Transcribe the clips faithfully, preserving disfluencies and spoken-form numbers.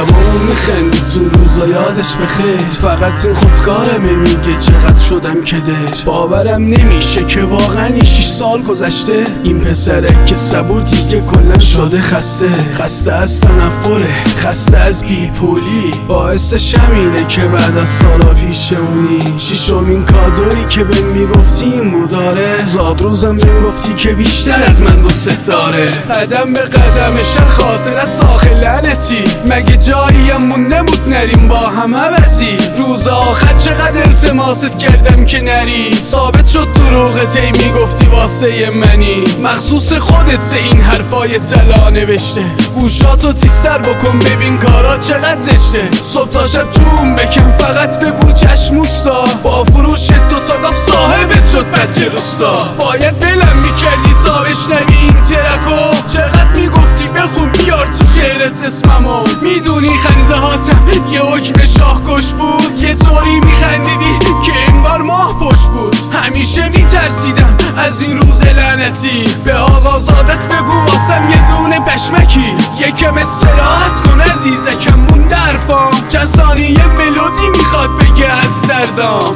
شبامون میخندی تو روزا یادش بخیر، فقط این خودکارمه میگه چقدر شدم کدر. باورم نمیشه که واقعا شیش سال گذشته، این پسره که صبور دیگه کلن شده خسته. خسته از تنفره، خسته از بیپولی، باعثش همینه که بعد از سالا پیشمونی. شیشمین کادویی که بهم میگفتی این بوداره، زاد روزم بهم گفتی که بیشتر از من دوست داره. قدم به قدمشن خاطر ساخت لعنتی، مگه جاییم مونده بود نریم با هم عوضی. روز آخر چقدر التماست کردم که نری، ثابت شد دروغت ای میگفتی واسه منی. مخصوص خودت این حرفای طلا نوشته، گوشاتو تیزتر بکن ببین کارا چقدر زشته. صبح تا شب چون بکن فقط بگو چشم اوستا، با فروش دوتا گاف صاحبت شد بچه روستا. باید دلم میکردی تا بشنوی این ترکو، چقدر میگفتی بخون بیار تو شعرت اسممو. میدونی خنده هاتم یه حکم شاهکش بود، یه طوری میخندیدی که انگار ماه پشت بود. همیشه میترسیدم از این روز لعنتی، به آقازادت بگو واسم یه دونه پشمکی. یکم استراحت کن عزیزکم مونده حرفام، چند ثانیه ملودی میخواد بگه از دردام.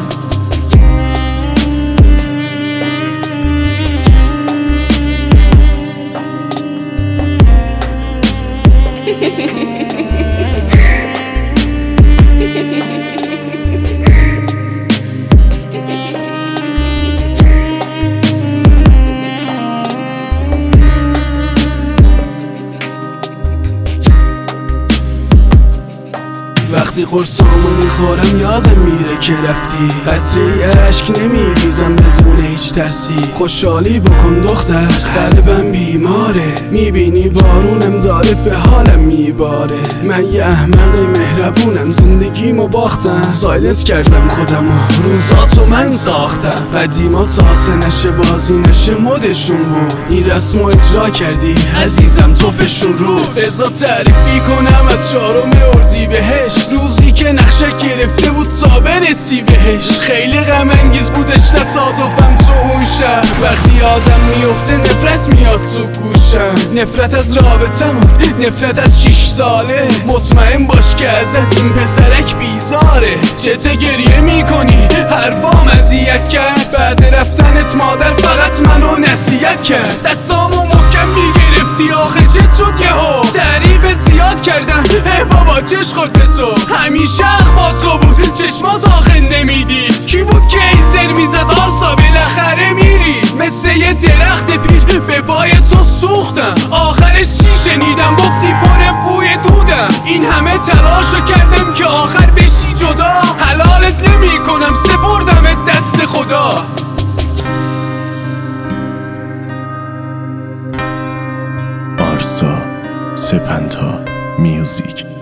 وقتی قرصامو میخورم یادم میره که رفتی، قطره عشق نمیریزم بدون هیچ ترسی. خوشحالی بکن دختر قلبم بیماره، میبینی بارونم داره به حالم میباره. من یه احمق مهربونم زندگیمو باختم، سایلت کردم خودمو روزاتو من ساختم. قدیما تاسه نشه بازی نشه مدشون بود، این رسمو اجرا کردی عزیزم توفشون رو. بذار تعریفی کنم از چهارم اردیبهشت، روزی که نقشه گرفته بود تا برسی بهش. خیلی غم انگیز بودش تصادفم تو اون شهر، وقتی آدم میفته نفرت میاد تو گوشم. نفرت از رابطمون، نفرت از شیش ساله. مطمئن باش که ازت این پسرک بیزاره. چته گریه میکنی حرفام اذیت کرد، بعد رفتنت مادر فقط منو نصیحت کرد. دستامو محکم میگرفتی آخه چت شد یهو، تعریفت زیاد کردم اه بابا چش خورد به تو. همیشه حق با تو بود چشمات آخه نمیدید، کی بود که این سر میزد آرسا بالاخره میری. مثل یه درخت پیر به پای تو سوختم، آخرش چی شنیدم گفتی پر بوی دودم. این همه تلاشو کردم که آخر بشی جدا، حلالت نمی کنم سپردمت دست خدا. آرسا سپنتا میوزیک.